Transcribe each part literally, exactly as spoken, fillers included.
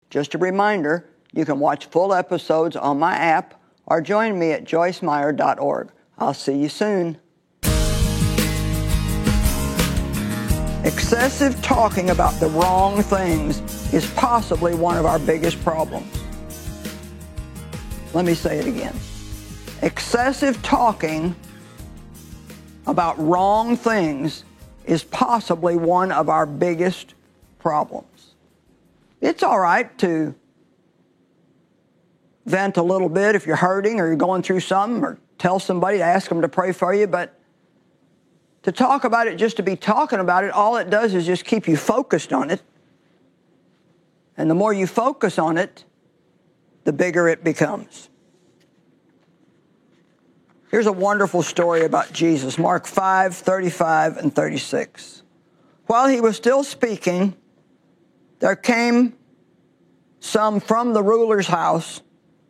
Just a reminder, you can watch full episodes on my app or join me at joyce meyer dot org. I'll see you soon. Excessive talking about the wrong things is possibly one of our biggest problems. Let me say it again. Excessive talking about wrong things is possibly one of our biggest problems. It's all right to vent a little bit if you're hurting or you're going through something, or tell somebody to ask them to pray for you, but to talk about it just to be talking about it, all it does is just keep you focused on it. And the more you focus on it, the bigger it becomes. Here's a wonderful story about Jesus, Mark five, thirty-five and thirty-six. While he was still speaking, there came some from the ruler's house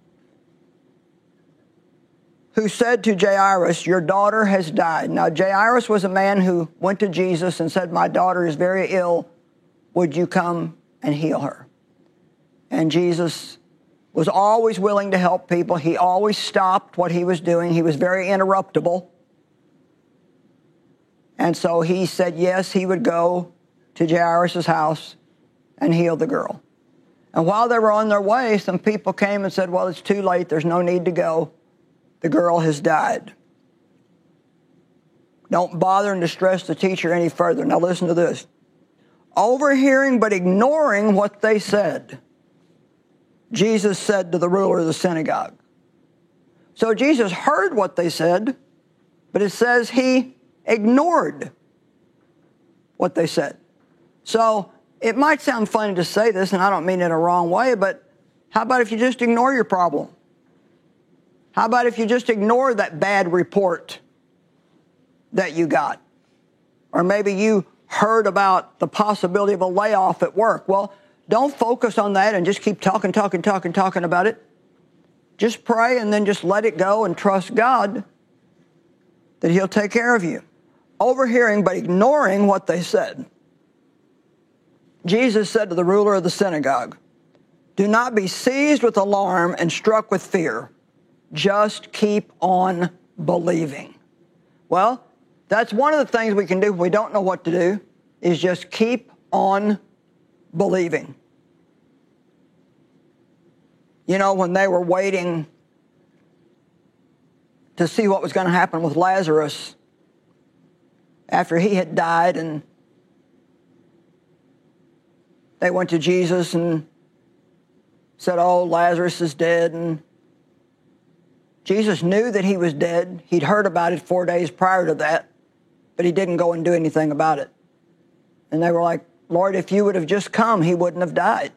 who said to Jairus, "Your daughter has died." Now, Jairus was a man who went to Jesus and said, "My daughter is very ill. Would you come and heal her?" And Jesus was always willing to help people. He always stopped what he was doing. He was very interruptible. And so he said yes, he would go to Jairus' house and heal the girl. And while they were on their way, some people came and said, "Well, it's too late. There's no need to go. The girl has died. Don't bother and distress the teacher any further." Now listen to this. Overhearing but ignoring what they said, Jesus said to the ruler of the synagogue. So Jesus heard what they said, but it says he ignored what they said. So it might sound funny to say this, and I don't mean it in a wrong way, but how about if you just ignore your problem? How about if you just ignore that bad report that you got? Or maybe you heard about the possibility of a layoff at work. Well, don't focus on that and just keep talking, talking, talking, talking about it. Just pray and then just let it go and trust God that he'll take care of you. Overhearing but ignoring what they said, Jesus said to the ruler of the synagogue, "Do not be seized with alarm and struck with fear. Just keep on believing." Well, that's one of the things we can do when we don't know what to do, is just keep on believing. You know, when they were waiting to see what was going to happen with Lazarus after he had died, and they went to Jesus and said, "Oh, Lazarus is dead." And Jesus knew that he was dead. He'd heard about it four days prior to that, but he didn't go and do anything about it. And they were like, "Lord, if you would have just come, he wouldn't have died."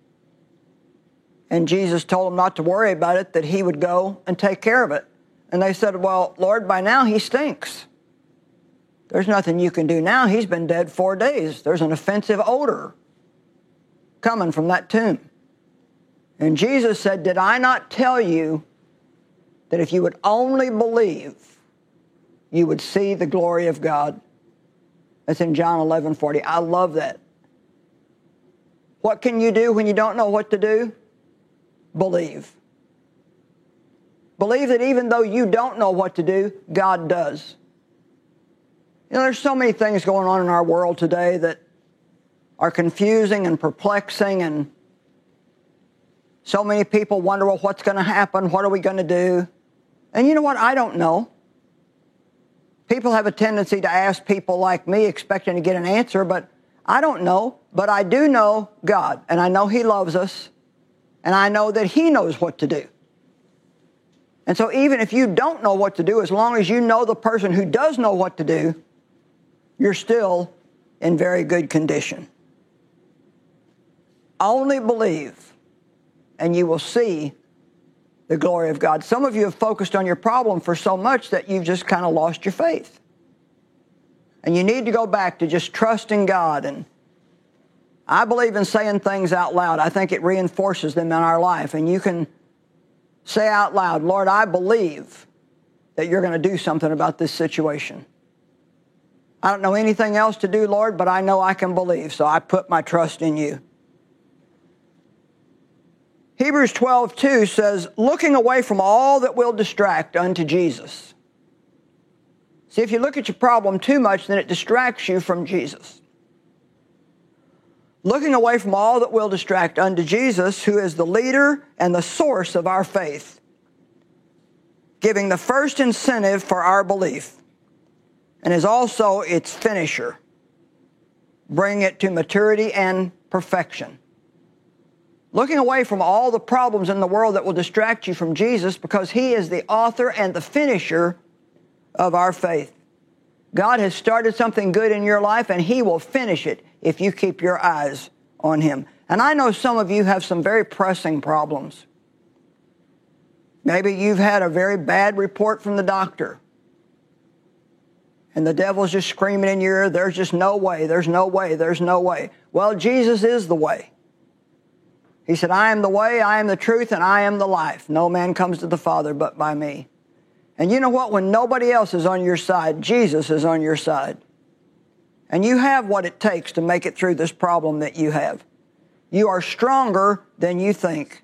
And Jesus told them not to worry about it, that he would go and take care of it. And they said, "Well, Lord, by now he stinks. There's nothing you can do now. He's been dead four days. There's an offensive odor coming from that tomb." And Jesus said, "Did I not tell you that if you would only believe, you would see the glory of God?" That's in John eleven forty. I love that. What can you do when you don't know what to do? Believe. Believe that even though you don't know what to do, God does. You know, there's so many things going on in our world today that are confusing and perplexing, and so many people wonder, well, what's going to happen? What are we going to do? And you know what? I don't know. People have a tendency to ask people like me, expecting to get an answer, but I don't know. But I do know God, and I know he loves us, and I know that he knows what to do. And so even if you don't know what to do, as long as you know the person who does know what to do, you're still in very good condition. Only believe, and you will see the glory of God. Some of you have focused on your problem for so much that you've just kind of lost your faith. And you need to go back to just trusting God. And I believe in saying things out loud. I think it reinforces them in our life. And you can say out loud, "Lord, I believe that you're going to do something about this situation. I don't know anything else to do, Lord, but I know I can believe, so I put my trust in you." Hebrews twelve two says, looking away from all that will distract unto Jesus. See, if you look at your problem too much, then it distracts you from Jesus. Looking away from all that will distract unto Jesus, who is the leader and the source of our faith, giving the first incentive for our belief, and is also its finisher, bring it to maturity and perfection. Looking away from all the problems in the world that will distract you from Jesus, because He is the author and the finisher of our faith. God has started something good in your life, and He will finish it if you keep your eyes on Him. And I know some of you have some very pressing problems. Maybe you've had a very bad report from the doctor, and the devil's just screaming in your ear, there's just no way, there's no way, there's no way. Well, Jesus is the way. He said, I am the way, I am the truth, and I am the life. No man comes to the Father but by me. And you know what? When nobody else is on your side, Jesus is on your side. And you have what it takes to make it through this problem that you have. You are stronger than you think.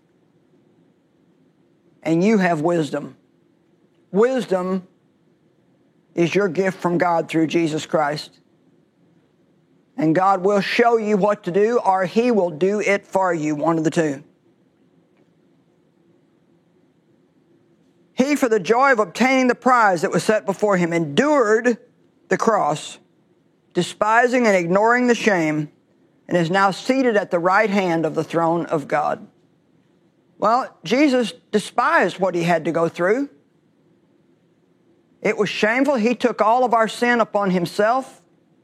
And you have wisdom. Wisdom is your gift from God through Jesus Christ. And God will show you what to do, or He will do it for you, one of the two. He, for the joy of obtaining the prize that was set before Him, endured the cross, despising and ignoring the shame, and is now seated at the right hand of the throne of God. Well, Jesus despised what He had to go through. It was shameful. He took all of our sin upon Himself.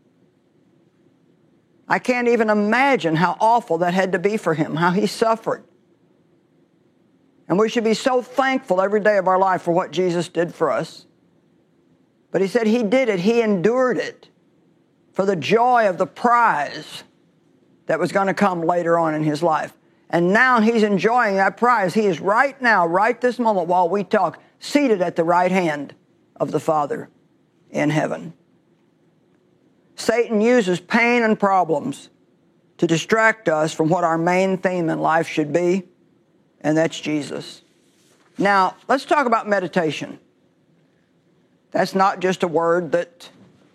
I can't even imagine how awful that had to be for Him, how He suffered. And we should be so thankful every day of our life for what Jesus did for us. But He said He did it, He endured it for the joy of the prize that was going to come later on in His life. And now He's enjoying that prize. He is right now, right this moment while we talk, seated at the right hand of the Father in heaven. Satan uses pain and problems to distract us from what our main theme in life should be, and that's Jesus. Now, let's talk about meditation. That's not just a word that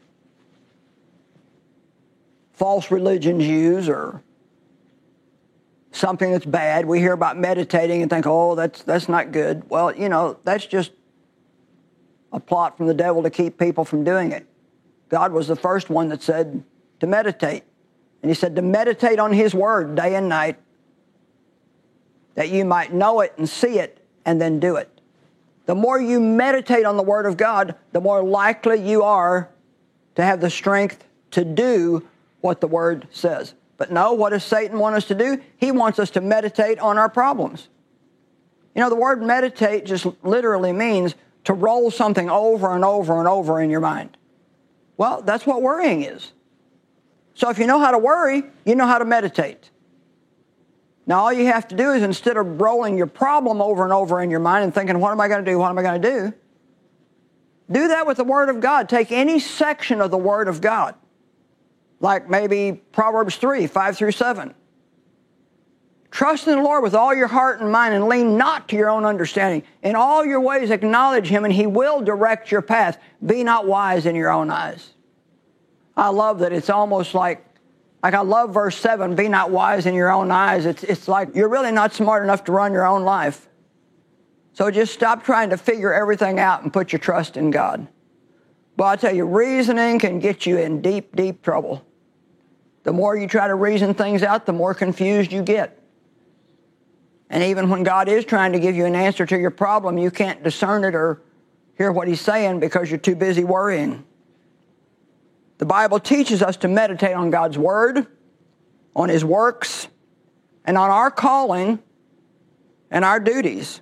false religions use or something that's bad. We hear about meditating and think, oh, that's, that's not good. Well, you know, that's just a plot from the devil to keep people from doing it. God was the first one that said to meditate. And He said to meditate on His Word day and night, that you might know it and see it and then do it. The more you meditate on the Word of God, the more likely you are to have the strength to do what the Word says. But no, what does Satan want us to do? He wants us to meditate on our problems. You know, the word meditate just literally means to roll something over and over and over in your mind. Well, that's what worrying is. So if you know how to worry, you know how to meditate. Now all you have to do is, instead of rolling your problem over and over in your mind and thinking, what am I going to do, what am I going to do? Do that with the Word of God. Take any section of the Word of God, like maybe Proverbs three, five through seven. Trust in the Lord with all your heart and mind, and lean not to your own understanding. In all your ways acknowledge Him, and He will direct your path. Be not wise in your own eyes. I love that. It's almost like, like I love verse seven, be not wise in your own eyes. It's, it's like you're really not smart enough to run your own life. So just stop trying to figure everything out and put your trust in God. But I tell you, reasoning can get you in deep, deep trouble. The more you try to reason things out, the more confused you get. And even when God is trying to give you an answer to your problem, you can't discern it or hear what He's saying because you're too busy worrying. The Bible teaches us to meditate on God's Word, on His works, and on our calling and our duties.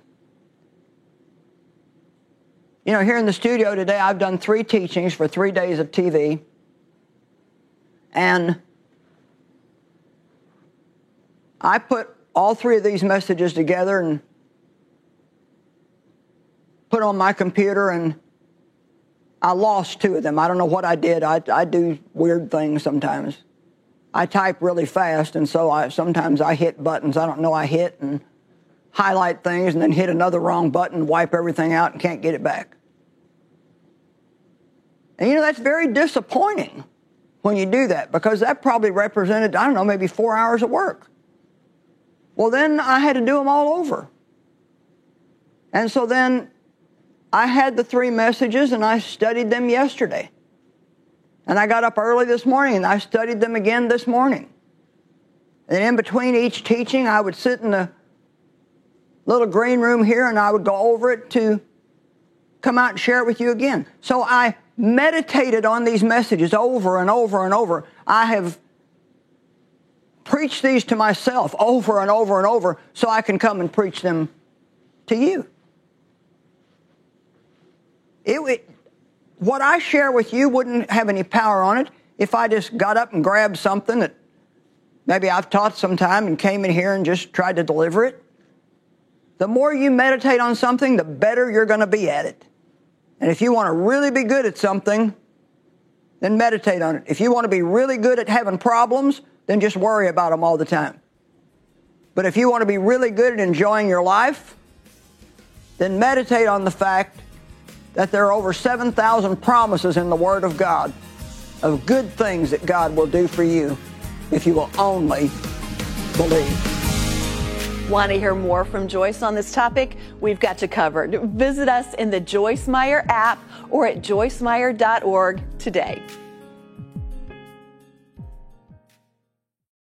You know, here in the studio today, I've done three teachings for three days of T V. And I put all three of these messages together and put on my computer, and I lost two of them. I don't know what I did. I, I do weird things sometimes. I type really fast, and so I sometimes I hit buttons I don't know I hit, and highlight things and then hit another wrong button, wipe everything out, and can't get it back. And you know, that's very disappointing when you do that, because that probably represented, I don't know, maybe four hours of work. Well, then I had to do them all over. And so then I had the three messages and I studied them yesterday. And I got up early this morning and I studied them again this morning. And in between each teaching, I would sit in the little green room here and I would go over it to come out and share it with you again. So I meditated on these messages over and over and over. I have preached these to myself over and over and over so I can come and preach them to you. It, it, what I share with you wouldn't have any power on it if I just got up and grabbed something that maybe I've taught sometime and came in here and just tried to deliver it. The more you meditate on something, the better you're going to be at it. And if you want to really be good at something, then meditate on it. If you want to be really good at having problems, then just worry about them all the time. But if you want to be really good at enjoying your life, then meditate on the fact that there are over seven thousand promises in the Word of God of good things that God will do for you if you will only believe. Want to hear more from Joyce on this topic? We've got you covered. Visit us in the Joyce Meyer app or at joyce meyer dot org today.